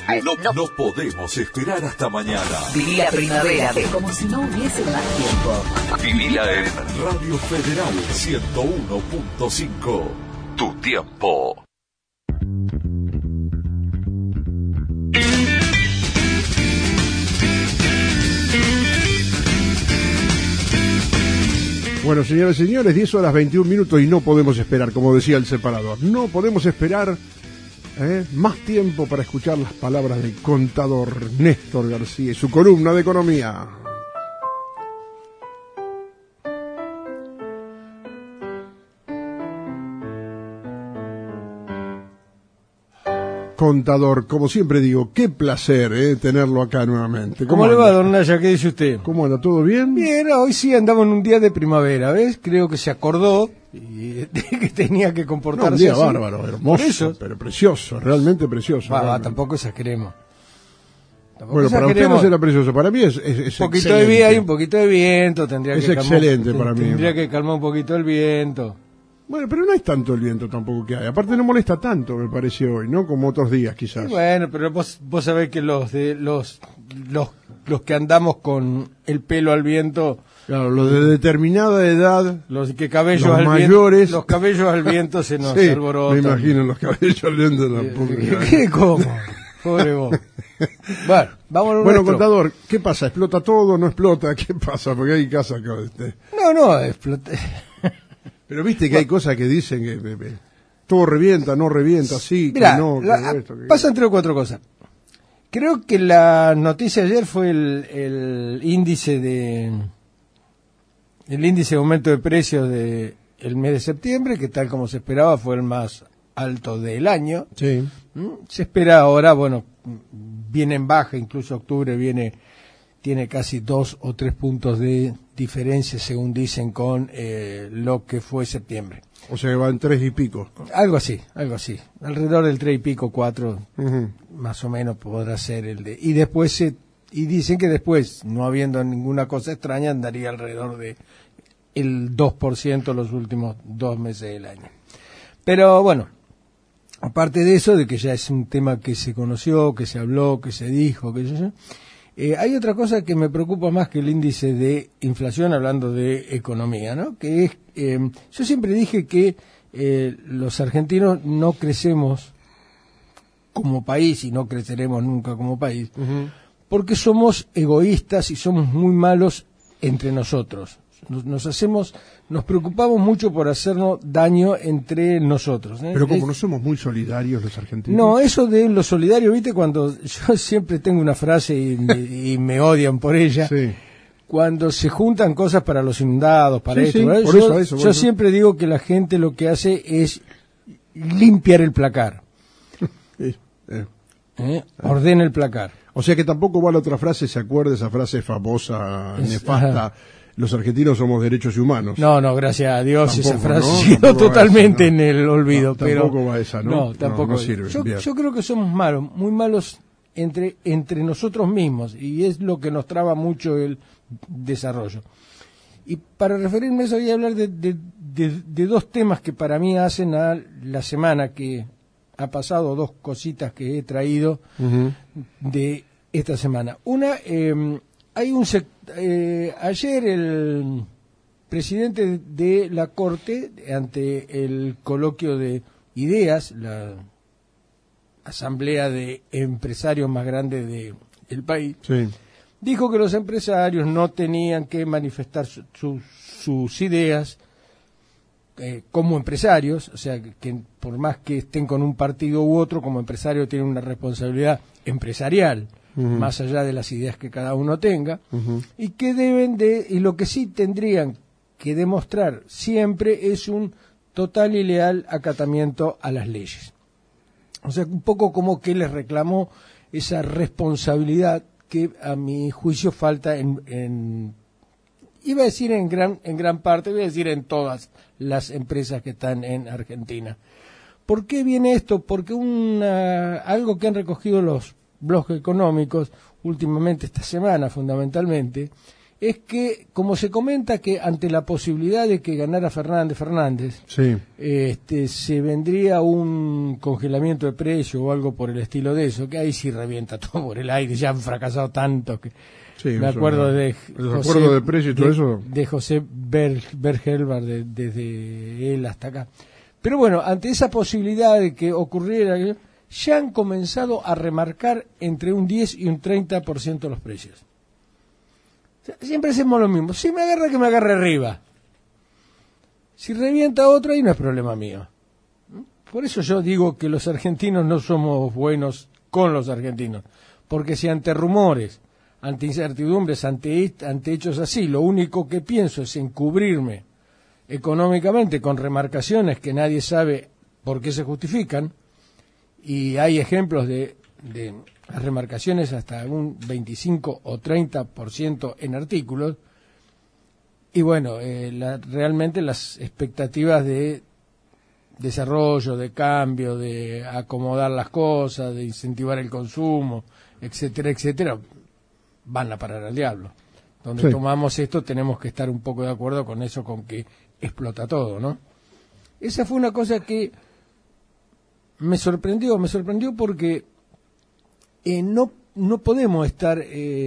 No podemos esperar hasta mañana. Viví la primavera como si no hubiese más tiempo. Vivila en Radio Federal 101.5. Tu tiempo. Bueno, señores y señores, 10:21 y no podemos esperar, como decía el separador. No podemos esperar más tiempo para escuchar las palabras del contador Néstor García y su columna de economía. Contador, como siempre digo, qué placer tenerlo acá nuevamente. ¿Cómo le va, don Naya? ¿Qué dice usted? ¿Cómo anda? ¿Todo bien? Bien, hoy sí andamos en un día de primavera, ¿ves? Creo que se acordó de que tenía que comportarse un día así. Bárbaro, hermoso, pero precioso, realmente precioso. Tampoco exageremos. Bueno, para usted no será precioso, para mí es un poquito de viento, hay un poquito de viento, tendría es que excelente para mí. Tendría que calmar un poquito el viento. Bueno, pero no es tanto el viento tampoco que hay. Aparte no molesta tanto, me parece hoy, ¿no? Como otros días, quizás. Sí, bueno, pero vos sabés que los que andamos con el pelo al viento... Claro, los de determinada edad, los cabellos los al mayores, viento, los cabellos al viento se nos sí, alborotan. Me imagino los cabellos al viento. ¿Qué? ¿Cómo? Pobre vos. Bueno, vámonos. Bueno, contador, ¿qué pasa? ¿Explota todo? ¿No explota? ¿Qué pasa? Porque hay casas que... No, explota. Pero viste que hay cosas que dicen que todo revienta, no revienta, sí, mirá, que no, que esto, que... pasan 3 o 4 cosas. Creo que la noticia ayer fue el índice de aumento de precios de el mes de septiembre, que tal como se esperaba fue el más alto del año. Sí. Se espera ahora, bueno, viene en baja, incluso octubre tiene casi 2 o 3 puntos de diferencia, según dicen, con lo que fue septiembre. O sea, va en 3 y pico. Algo así. Alrededor del 3 y pico, 4, más o menos podrá ser el de... Y después y dicen que después, no habiendo ninguna cosa extraña, andaría alrededor de el 2% los últimos 2 meses del año. Pero bueno, aparte de eso, de que ya es un tema que se conoció, que se habló, que se dijo, que yo hay otra cosa que me preocupa más que el índice de inflación, hablando de economía, ¿no? Que es, yo siempre dije que los argentinos no crecemos como país y no creceremos nunca como país, porque somos egoístas y somos muy malos entre nosotros. Nos preocupamos mucho por hacernos daño entre nosotros. Pero como no somos muy solidarios los argentinos. No, eso de lo solidario, ¿viste? Cuando yo siempre tengo una frase y me odian por ella. Sí. Cuando se juntan cosas para los inundados, para esto, sí, ¿verdad? Yo siempre digo que la gente lo que hace es limpiar el placar. Ordena el placar. O sea que tampoco va la otra frase, ¿se acuerda esa frase famosa, nefasta? Los argentinos somos derechos y humanos. No, gracias a Dios tampoco, esa frase ¿no? quedó totalmente en el olvido. Tampoco va esa, ¿no? No, tampoco. No sirve. Yo creo que somos malos, muy malos entre nosotros mismos, y es lo que nos traba mucho el desarrollo. Y para referirme a eso voy a hablar de 2 temas que para mí hacen a la semana que ha pasado, 2 cositas que he traído de esta semana. Una, hay ayer el presidente de la Corte, ante el coloquio de ideas, la asamblea de empresarios más grande del país, sí, dijo que los empresarios no tenían que manifestar sus ideas como empresarios, o sea, que por más que estén con un partido u otro, como empresario tienen una responsabilidad empresarial, más allá de las ideas que cada uno tenga, y que y lo que sí tendrían que demostrar siempre es un total y leal acatamiento a las leyes. O sea, un poco como que les reclamó esa responsabilidad que a mi juicio falta iba a decir en gran parte, iba a decir en todas las empresas que están en Argentina. ¿Por qué viene esto? Porque algo que han recogido los blogs económicos últimamente, esta semana fundamentalmente, es que, como se comenta que ante la posibilidad de que ganara Fernández, Sí. Se vendría un congelamiento de precio o algo por el estilo de eso, que ahí sí revienta todo por el aire, ya han fracasado tanto que Sí, me eso, acuerdo de el acuerdo de precio y todo eso. de José Bergelbar, desde él hasta acá. Pero bueno, ante esa posibilidad de que ocurriera, ya han comenzado a remarcar entre un 10 y un 30% los precios. O sea, siempre hacemos lo mismo. Si me agarra, que me agarre arriba. Si revienta otro, ahí no es problema mío. Por eso yo digo que los argentinos no somos buenos con los argentinos. Porque si ante rumores, ante incertidumbres, ante hechos así, lo único que pienso es en cubrirme económicamente con remarcaciones que nadie sabe por qué se justifican, y hay ejemplos de remarcaciones hasta un 25 o 30% en artículos, y bueno, realmente las expectativas de desarrollo, de cambio, de acomodar las cosas, de incentivar el consumo, etcétera, etcétera, van a parar al diablo. Donde Sí. tomamos esto tenemos que estar un poco de acuerdo con eso, con que explota todo, ¿no? Esa fue una cosa que me sorprendió porque no podemos estar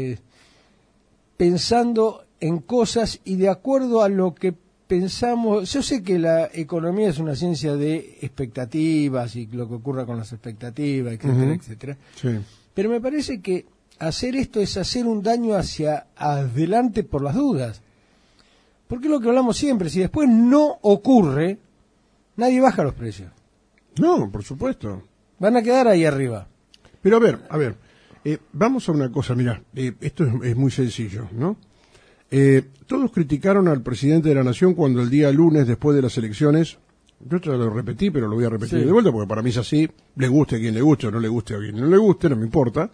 pensando en cosas y de acuerdo a lo que pensamos. Yo sé que la economía es una ciencia de expectativas y lo que ocurra con las expectativas, etcétera, etcétera. Sí. Pero me parece que hacer esto es hacer un daño hacia adelante por las dudas. Porque es lo que hablamos siempre, si después no ocurre, nadie baja los precios. No, por supuesto. Van a quedar ahí arriba. Pero a ver, vamos a una cosa, mirá, esto es muy sencillo, ¿no? Todos criticaron al presidente de la Nación cuando el día lunes, después de las elecciones, yo ya lo repetí, pero lo voy a repetir Sí. de vuelta, porque para mí es así, le guste a quien le guste o no le guste a quien no le guste, no me importa.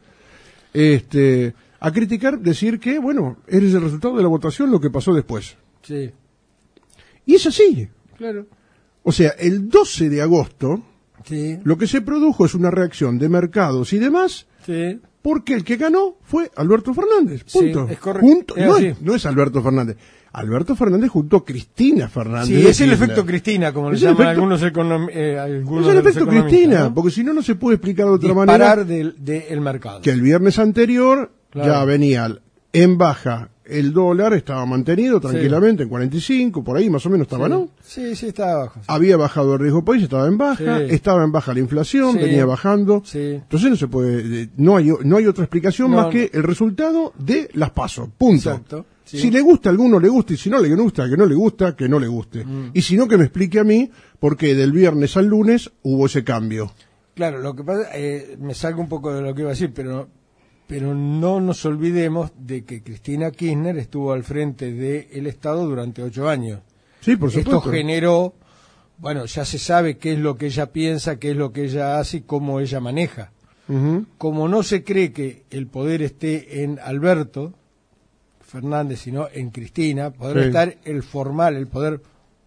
A criticar, decir que, bueno, eres el resultado de la votación, lo que pasó después. Sí, Y es así. claro. O sea, el 12 de agosto, Sí, lo que se produjo es una reacción de mercados y demás, sí. porque el que ganó fue Alberto Fernández. Punto. Sí, es correcto. Junto- Es no, así. no es Alberto Fernández. Alberto Fernández junto a Cristina Fernández. Sí, de es el Kirchner. efecto Cristina, como le Es el llaman efecto- algunos Es algunos el de los efecto economistas, Cristina, ¿no? porque si no, no se puede explicar de otra Disparar manera del mercado. que el viernes anterior Claro. ya venía en baja el dólar, estaba mantenido tranquilamente en 45, por ahí más o menos estaba, Sí. ¿no? Sí, está abajo. Había bajado el riesgo país, estaba en baja, Sí. estaba en baja la inflación, Sí. venía bajando. Sí. Entonces no se puede, no hay otra explicación No, más que el resultado de las PASO. Punto. Exacto. Sí. Si le gusta a alguno, le gusta, y si no le gusta, que no le gusta, que no le guste. Y si no, que me explique a mí por qué del viernes al lunes hubo ese cambio. Claro, lo que pasa, me salgo un poco de lo que iba a decir, pero no nos olvidemos de que Cristina Kirchner estuvo al frente del Estado durante 8 años. Sí, por Esto supuesto. generó, bueno, ya se sabe qué es lo que ella piensa, qué es lo que ella hace y cómo ella maneja. Ujú. Como no se cree que el poder esté en Alberto Fernández, sino en Cristina, podrá Sí. estar el formal, el poder,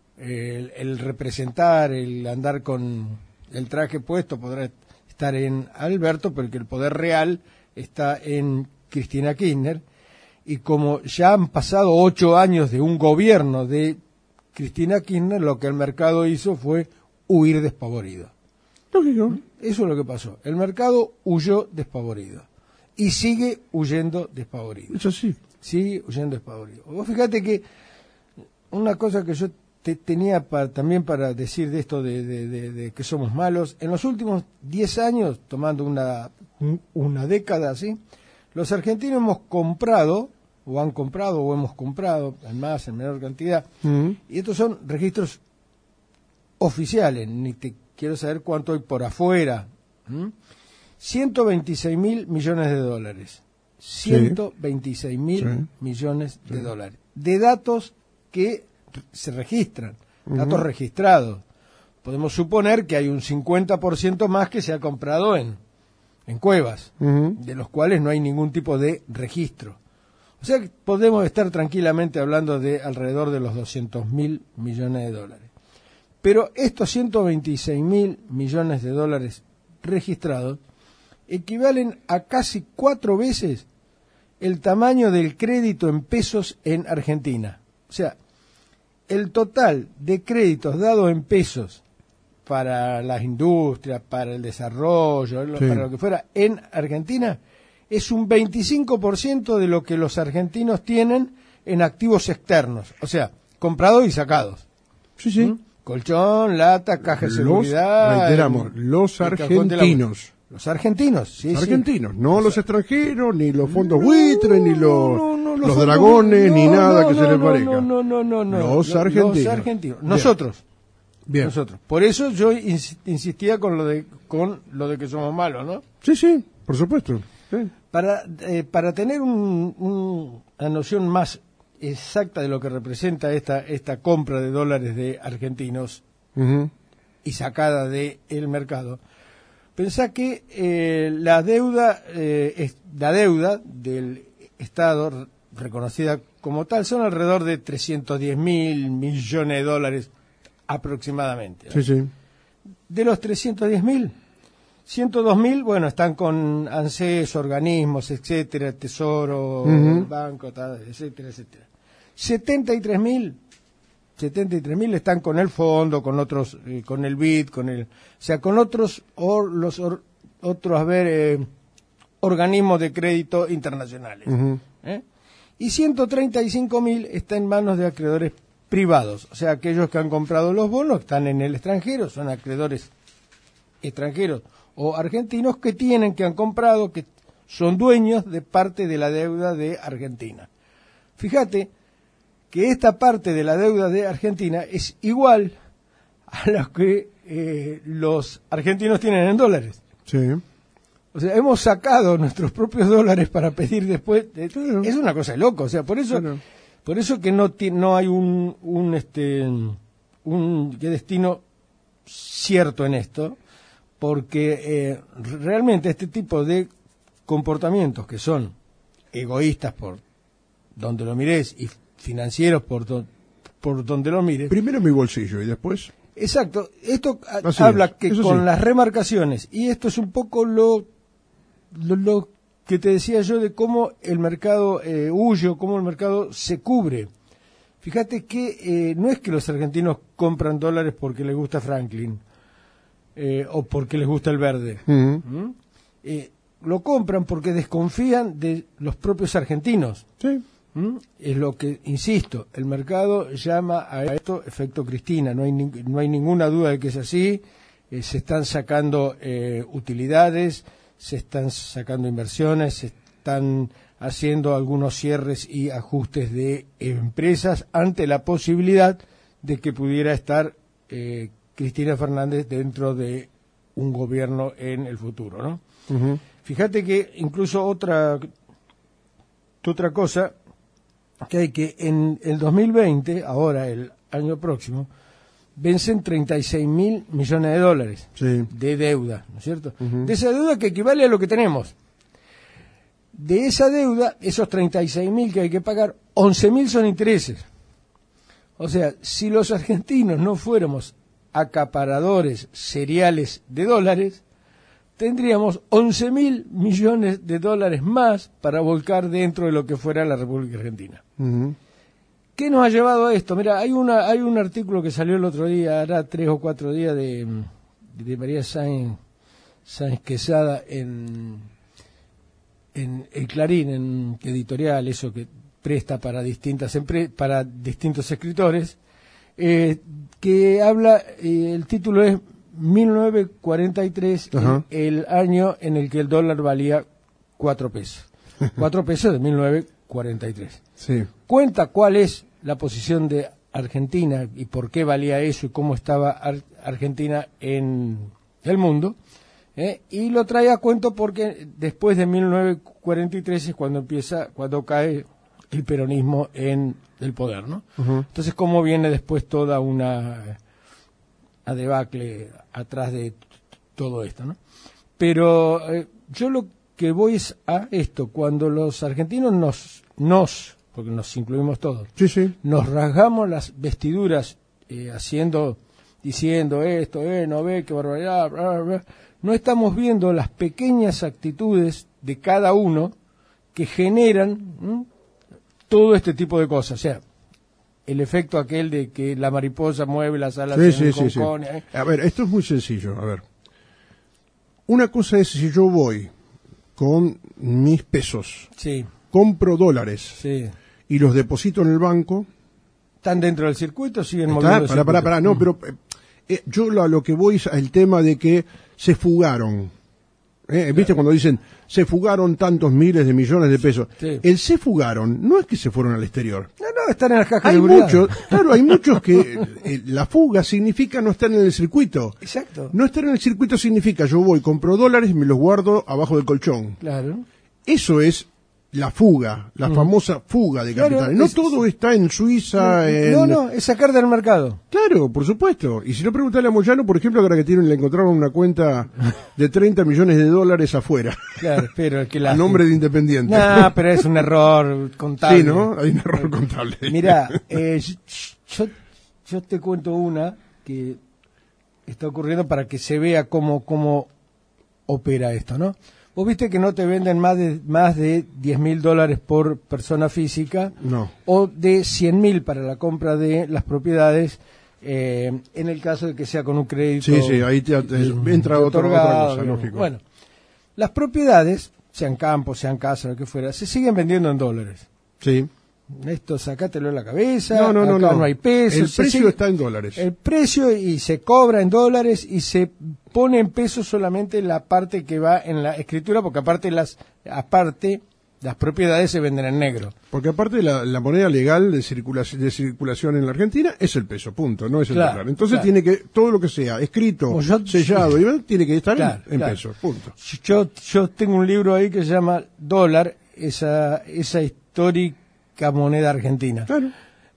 el representar, el andar con el traje puesto, podrá estar en Alberto, pero que el poder real está en Cristina Kirchner. Y como ya han pasado 8 años de un gobierno de Cristina Kirchner, lo que el mercado hizo fue huir despavorido. Lógico. Eso es lo que pasó. El mercado huyó despavorido. Y sigue huyendo despavorido. Es así. Sigue huyendo despavorido. Vos fíjate que una cosa que yo tenía también para decir de esto de que somos malos, en los últimos 10 años, tomando una década así, los argentinos hemos comprado, o han comprado, o hemos comprado, en más, en menor cantidad, Ujú. y estos son registros oficiales, ni te quiero saber cuánto hay por afuera. 126.000 millones de dólares. 126.000 Sí. millones de dólares. De datos que se registran, datos registrados. Podemos suponer que hay un 50% más que se ha comprado en cuevas, Ujú. de los cuales no hay ningún tipo de registro. O sea que podemos estar tranquilamente hablando de alrededor de los 200.000 millones de dólares. Pero estos 126.000 millones de dólares registrados equivalen a casi 4 veces el tamaño del crédito en pesos en Argentina. O sea, el total de créditos dados en pesos para las industrias, para el desarrollo, Sí. para lo que fuera, en Argentina, es un 25% de lo que los argentinos tienen en activos externos. O sea, comprados y sacados. Sí, sí. ¿Mm? Colchón, lata, caja de Los, seguridad. reiteramos, los el cajón de la- argentinos. Los argentinos, sí, Los sí. argentinos, no los extranjeros, ni los fondos buitres, ni los, no, los fondos- dragones, ni no, nada no, que se no, les no, parezca. No. Los argentinos. Los argentinos. Bien. Nosotros. Bien. Nosotros. Por eso yo insistía con lo de que somos malos, ¿no? Sí, sí, por supuesto. Sí. Para tener una noción más exacta de lo que representa esta compra de dólares de argentinos Ujú. y sacada del mercado, pensá que la deuda del Estado reconocida como tal son alrededor de 310.000 millones de dólares aproximadamente, ¿no? Sí, sí. De los 310.000, 102.000, bueno, están con ANSES, organismos, etcétera, Tesoro, Ujú. banco, etcétera, etcétera. 73.000 están con el fondo, con otros, con el BID, o sea, con otros, organismos de crédito internacionales. Ujú. ¿Eh? Y 135.000 está en manos de acreedores privados, o sea, aquellos que han comprado los bonos están en el extranjero, son acreedores extranjeros o argentinos que han comprado, que son dueños de parte de la deuda de Argentina. Fíjate que esta parte de la deuda de Argentina es igual a la que los argentinos tienen en dólares. Sí. O sea, hemos sacado nuestros propios dólares para pedir después. Claro. Es una cosa de loco. O sea, por eso que no hay un destino cierto en esto, porque realmente este tipo de comportamientos que son egoístas por donde lo mires y financieros por donde lo mires. Primero mi bolsillo y después. Exacto. Esto Así habla es, que eso con sí. las remarcaciones, y esto es un poco lo que te decía yo de cómo el mercado huye, cómo el mercado se cubre. Fíjate que no es que los argentinos compran dólares porque les gusta Franklin o porque les gusta el verde. Ujú. ¿Mm? Lo compran porque desconfían de los propios argentinos. Sí. ¿Mm? Es lo que, insisto, el mercado llama a esto efecto Cristina, no hay ninguna duda de que es así. Se están sacando utilidades, se están sacando inversiones, se están haciendo algunos cierres y ajustes de empresas ante la posibilidad de que pudiera estar Cristina Fernández dentro de un gobierno en el futuro, ¿no? Ujú. Fíjate que incluso otra cosa que hay, que en el 2020, ahora el año próximo, vencen 36.000 millones de dólares Sí. de deuda, ¿no es cierto? Ujú. De esa deuda que equivale a lo que tenemos. De esa deuda, esos 36.000 que hay que pagar, 11.000 son intereses. O sea, si los argentinos no fuéramos acaparadores seriales de dólares, tendríamos 11.000 millones de dólares más para volcar dentro de lo que fuera la República Argentina. Ujú. ¿Qué nos ha llevado a esto? Mira, hay un artículo que salió el otro día, hará 3 o 4 días, de María Sáenz Quesada en el Clarín, en editorial, eso que presta para para distintos escritores, que habla, el título es 1943, Ajá. el año en el que el dólar valía 4 pesos. 4 pesos de 1943. Sí. Cuenta cuál es la posición de Argentina y por qué valía eso y cómo estaba Argentina en el mundo, y lo trae a cuento porque después de 1943 es cuando cae el peronismo en el poder, ¿no? Ujú. Entonces, cómo viene después toda una debacle atrás de todo esto, ¿no? Pero yo lo que voy es a esto: cuando los argentinos porque nos incluimos todos, Sí, sí. nos rasgamos las vestiduras diciendo esto, no ve, qué barbaridad, bla, bla, bla, no estamos viendo las pequeñas actitudes de cada uno que generan todo este tipo de cosas. O sea, el efecto aquel de que la mariposa mueve las alas en Concón. A ver, esto es muy sencillo. A ver, una cosa es si yo voy con mis pesos, Sí, compro dólares sí. y los deposito en el banco. Están dentro del circuito, siguen moviendo. Pará, no, pero yo lo que voy es al tema de que se fugaron. ¿Viste cuando dicen se fugaron tantos miles de millones de pesos? Sí. El se fugaron no es que se fueron al exterior. No, están en las cajas Hay de seguridad. muchos, claro, hay muchos que la fuga significa no estar en el circuito. Exacto. No estar en el circuito significa yo voy, compro dólares y me los guardo abajo del colchón. Claro. Eso es la fuga, la famosa fuga de Claro, capitales. No todo está en Suiza. No, es sacar del mercado. Claro, por supuesto. Y si no, preguntale a Moyano, por ejemplo, que ahora que le encontraron una cuenta de 30 millones de dólares afuera. Claro, pero que A nombre de Independiente. No, pero es un error contable. Sí, ¿no? Hay un error contable. Mirá, yo te cuento una que está ocurriendo para que se vea cómo opera esto, ¿no? Vos viste que no te venden más de $10.000 por persona física, No. o de 100.000 para la compra de las propiedades, en el caso de que sea con un crédito. Sí, ahí entra otra cosa, digamos. lógico. Bueno, las propiedades, sean campos, sean casas, lo que fuera, se siguen vendiendo en dólares. Sí. Esto sacátelo en la cabeza, No acá no hay pesos. El precio está en dólares. El precio y se cobra en dólares y se pone en pesos solamente la parte que va en la escritura, porque aparte las propiedades se venden en negro. Porque aparte la moneda legal de circulación en la Argentina es el peso, punto, no es el dólar. Entonces tiene que, todo lo que sea escrito, sellado, tiene que estar en pesos, punto. Yo tengo un libro ahí que se llama Dólar, esa histórica moneda argentina. Claro.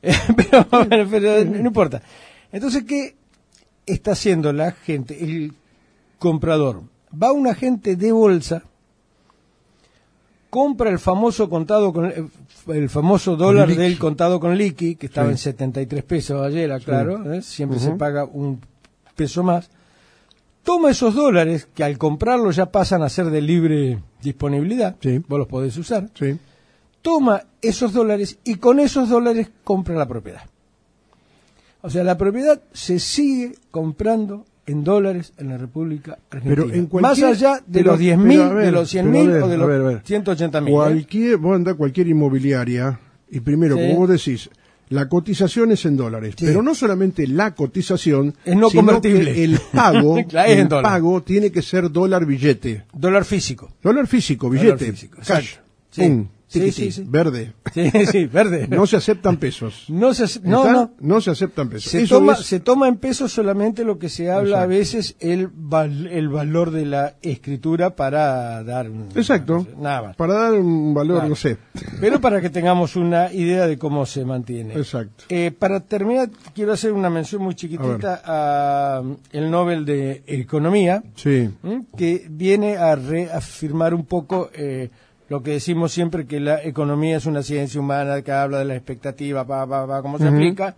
pero no importa. Entonces, ¿qué está haciendo la gente? El comprador va a un agente de bolsa, compra el famoso el famoso dólar del contado con liqui, que estaba en 73 pesos ayer, claro, siempre se paga un peso más. Toma esos dólares, que al comprarlos ya pasan a ser de libre disponibilidad, vos los podés usar. Sí. Toma esos dólares y con esos dólares compra la propiedad. O sea, la propiedad se sigue comprando en dólares en la República Argentina. Pero más allá de los 10.000, de los 100.000 o de los 180.000. Vos andás a cualquier inmobiliaria y primero, como vos decís, la cotización es en dólares. Sí. Pero no solamente la cotización, es no sino convertible. Que el pago, el pago tiene que ser dólar billete. Dólar físico. Dólar físico, billete. Dólar físico, cash. Sí. Pum. Sí. Verde. Sí, verde. No se aceptan pesos. No se aceptan pesos. Se toma en pesos solamente lo que se habla a veces el valor de la escritura para dar nada más. Para dar un valor, no sé. Pero para que tengamos una idea de cómo se mantiene. Exacto. Para terminar, quiero hacer una mención muy chiquitita a el Nobel de Economía, que viene a reafirmar un poco lo que decimos siempre, que la economía es una ciencia humana que habla de la expectativa, cómo se aplica.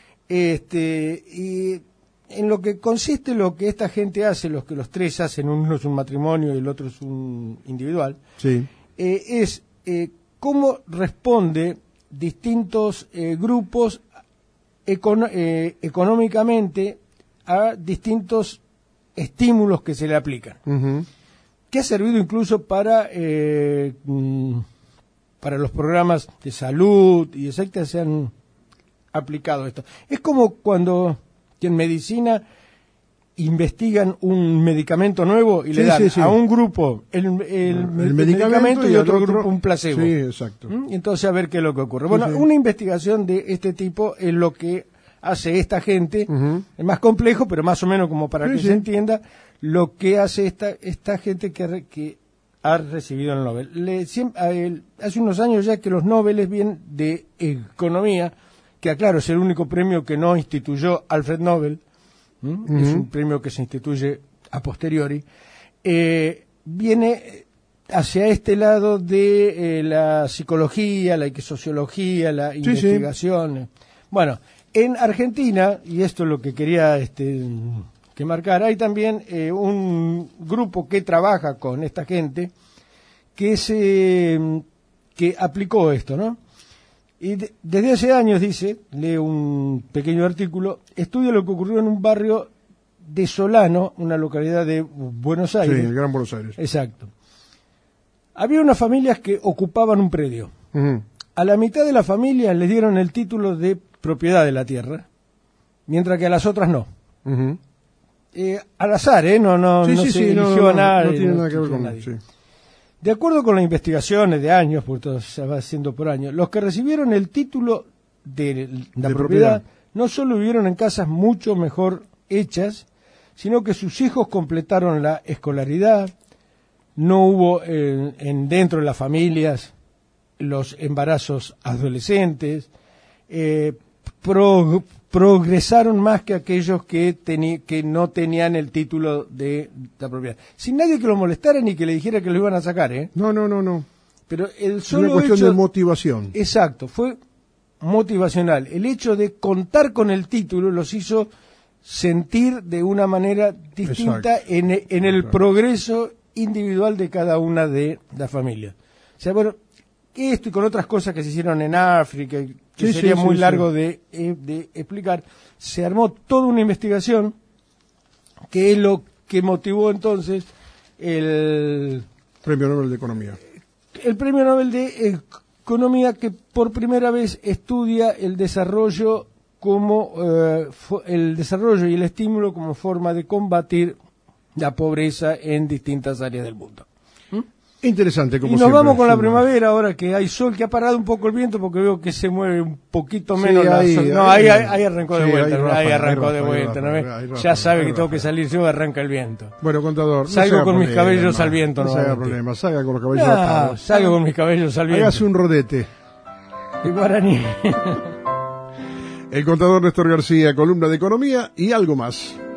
Y en lo que consiste lo que esta gente hace, los tres hacen, uno es un matrimonio y el otro es un individual, es cómo responde distintos grupos económicamente a distintos estímulos que se le aplican. Que ha servido incluso para los programas de salud y etcétera, se han aplicado esto. Es como cuando en medicina investigan un medicamento nuevo y le dan a un grupo el medicamento y a otro grupo un placebo. Sí, exacto. Y entonces a ver qué es lo que ocurre. Bueno, una investigación de este tipo es lo que hace esta gente, es más complejo, pero más o menos como para que se entienda lo que hace esta gente que ha recibido el Nobel. Hace unos años ya que los Nobeles vienen de economía, que aclaro, es el único premio que no instituyó Alfred Nobel, es un premio que se instituye a posteriori, viene hacia este lado de la psicología, la sociología, la investigación. Bueno, en Argentina, y esto es lo que quería que marcar, hay también un grupo que trabaja con esta gente que se que aplicó esto, ¿no? Y desde hace años, dice, lee un pequeño artículo, estudia lo que ocurrió en un barrio de Solano, una localidad de Buenos Aires. Sí, el Gran Buenos Aires. Exacto. Había unas familias que ocupaban un predio. Ujú. A la mitad de las familias les dieron el título de propiedad de la tierra, mientras que a las otras no. Ujú. Al azar, no Sí, se sí, sí, eligió a nadie. no tiene nada que ver eligió a con nadie. sí. De acuerdo con las investigaciones de años, porque todo se va haciendo por años, los que recibieron el título de la De propiedad propiedad. no solo vivieron en casas mucho mejor hechas, sino que sus hijos completaron la escolaridad, no hubo dentro de las familias los embarazos adolescentes, progresaron más que aquellos que no tenían el título de la propiedad. Sin nadie que lo molestara ni que le dijera que lo iban a sacar, ¿eh? No. Pero el Es solo una cuestión hecho, de motivación. exacto, fue motivacional. El hecho de contar con el título los hizo sentir de una manera distinta Exacto. en el Claro. progreso individual de cada una de las familias. O sea, bueno, esto y con otras cosas que se hicieron en África, que Sí, sería sí, muy sí, largo de explicar, se armó toda una investigación que es lo que motivó entonces el Premio Nobel de Economía. Premio Nobel de Economía, que por primera vez estudia el desarrollo como el desarrollo y el estímulo como forma de combatir la pobreza en distintas áreas del mundo. Interesante, como Y nos siempre. vamos con la Sí, primavera ahora que hay sol, que ha parado un poco el viento porque veo que se mueve un poquito Sí, menos ahí, la sol. No, ahí, ahí arrancó de sí, vuelta, ahí ahí ráfaga, arrancó ahí de ráfaga, vuelta, ¿no ahí ves? ráfaga, ahí Ya sabe ráfaga. que tengo que salir yo, arranca el viento. Bueno, contador, no Salgo se haga con mis problema, cabellos al viento, no se haga nuevamente. problema, salga con los cabellos No, atados. salgo con mis cabellos al viento. Hágase un rodete. Y guaraní. El contador Néstor García, columna de economía y algo más.